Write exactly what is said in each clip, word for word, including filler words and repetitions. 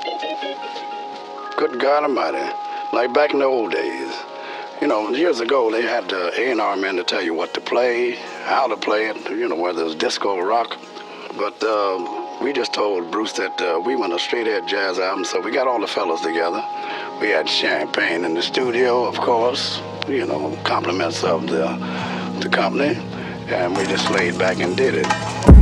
Good God Almighty. Like back in the old days. You know, years ago, they had the A and R men to tell you what to play, how to play it, you know, whether it's disco or rock. But uh, we just told Bruce that uh, we want a straight-ahead jazz album, so we got all the fellas together. We had champagne in the studio, of course, you know, compliments of the, the company, and we just laid back and did it.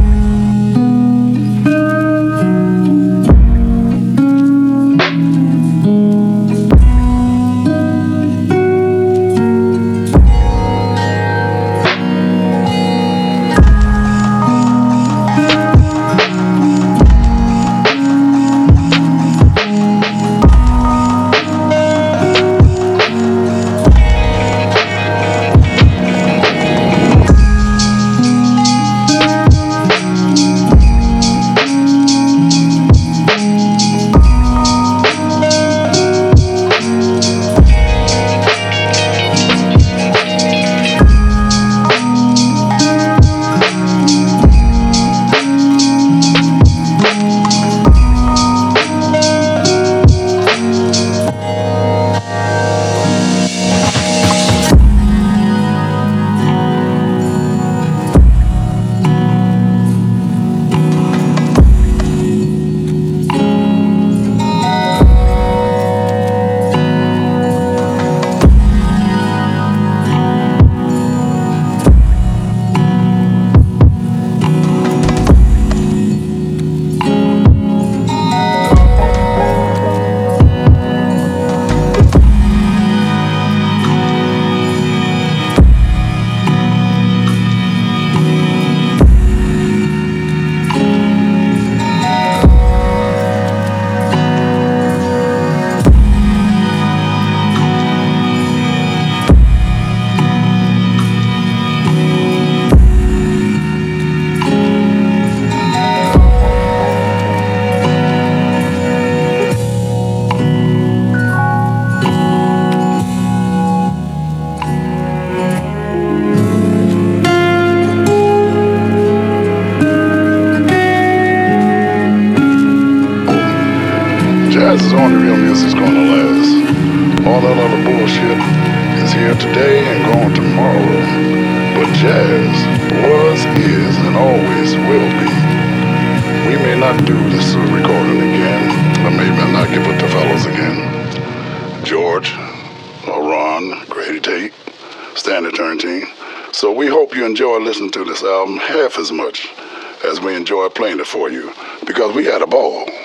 Jazz is the only real music's gonna last. All that other bullshit is here today and gone tomorrow. But jazz was, is, and always will be. We may not do this recording again, or maybe not get with the fellows again. George, or Ron, Grady Tate, Stanley Turrentine. So we hope you enjoy listening to this album half as much as we enjoy playing it for you, because we had a ball.